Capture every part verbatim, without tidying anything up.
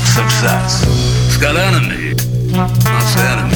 success. It's got enemy, not enemy.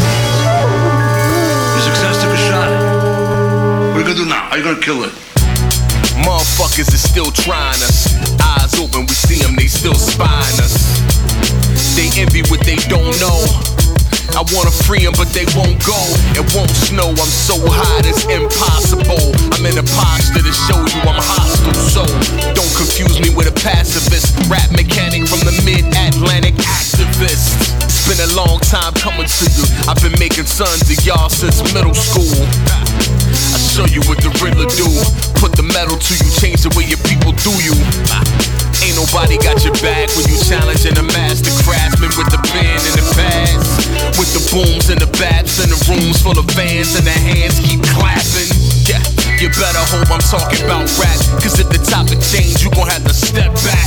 Your success took a shot at you. What are you gonna do now? How are you gonna kill it? Motherfuckers is still trying us. Eyes open, we see them, they still spying us. They envy what they don't know. I wanna free them, but they won't go. It won't snow, I'm so hot, it's impossible. I'm in a posture to show you I'm hostile, so don't confuse me with a pacifist rap mechanic from the mid-Atlantic activist. It's been a long time coming to you. I've been making sons of y'all since middle school. I show you what the Riddler do. Put the metal to you, change the way your people do you. Ain't nobody got your back when you challenging a master craftsman with the pen and the pads, with the booms and the bats and the rooms full of fans and the hands keep clapping. Yeah, you better hope I'm talking about rap, cause if the topic change, you gon' have to step back.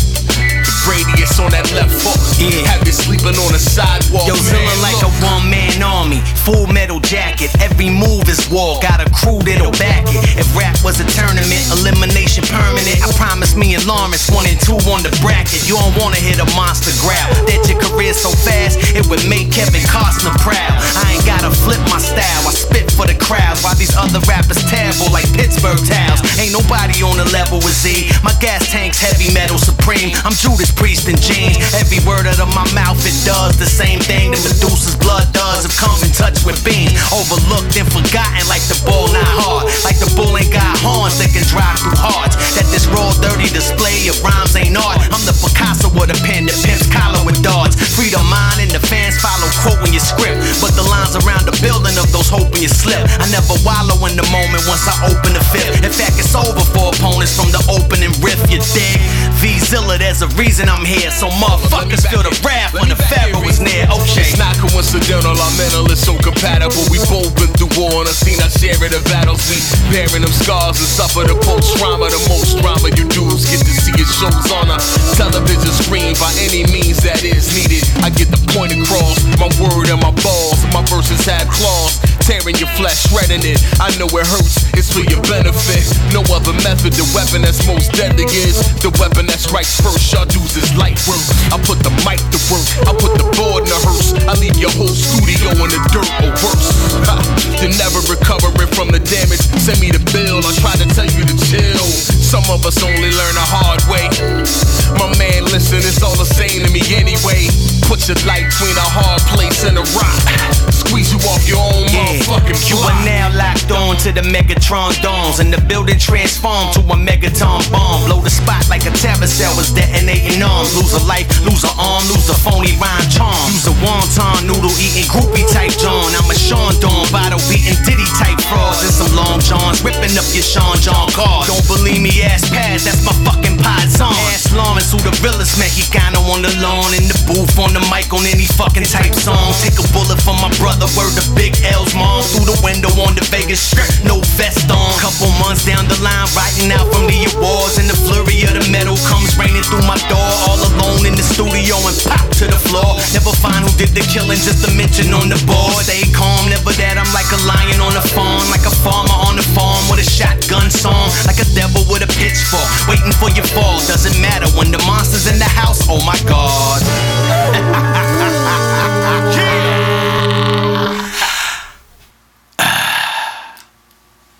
Radius on that left foot, yeah. Have you sleeping on the sidewalk? Yo, feeling like a one-man army, full metal jacket. Every move is war, got a crew that'll back it. If rap was a tournament, elimination permanent. I promise me and Lawrence one and two on the bracket. You don't wanna hit a monster growl. That your career so fast, it would make Kevin Costner proud. I ain't gotta flip my style, I spit for the crowd, while these other rappers terrible like Pittsburgh towels. Ain't nobody on the level with Z. My gas tank's heavy metal supreme. I'm Judas Priest and jeans. Every word out of my mouth, it does the same thing that Medusa's blood does if come in touch with beans. Overlooked and forgotten like the bull not hard. Like the bull ain't got horns that can drive through hearts. That this raw dirty display of rhymes ain't art. I'm the Picasso with a pen that pimps collar with darts. Freedom mine and the fans follow quoting your script, but the lines around the building of those hoping you slip. I never wallow in the moment once I open the fifth. In fact, it's over for opponents from the opening riff, you dig? V-Zilla, there's a reason I'm here, so motherfuckers feel the wrath when the pharaoh is near. Okay, it's not coincidental, our mental is so compatible. We both been through war and I've seen our share of the battles. We bearing them scars and suffer the post-trauma. The most drama you dudes get to see your shows on a television screen by any means that is needed. I get the point across, my word and my balls. My verses have claws, tearing your flesh, shredding it. I know it hurts, it's for your benefit. No other method, the weapon that's most deadly is the weapon that strikes first. Y'all dudes is light work. I put the mic to work, I put the board in the hearse. I leave your whole studio in the dirt or worse. Ha. You're never recovering from the damage. Send me the bill, I try to tell you to chill. Some of us only learn the hard way. My man, listen, it's all the same to me anyway. Put your life between a hard place and a rock. Squeeze you off your own yeah. motherfucking block. You are now locked on to the Megatron domes, and the building transformed to a megaton bomb. Blow the spot like a terracell was detonating arms. Lose a life, lose a arm, lose a phony rhyme charm. Use a wonton noodle eating groupie type John. I'm a Sean Dawn, bottle beating Diddy type frauds and some long johns, ripping up your Sean John card. Don't believe me, ass Paz, that's my fucking pod song. Ask Lawrence who the realest Mexicano on the lawn, in the booth on the mic on any fucking type song. Take a bullet from my brother, word to Big L's mom. Through the window on the Vegas Strip, no vest on. Couple months down the line, writing out from the awards, and the flurry of the metal comes raining through my door. All alone in the studio and pop to the floor. Never find who did the killing, just a mention on the board. Stay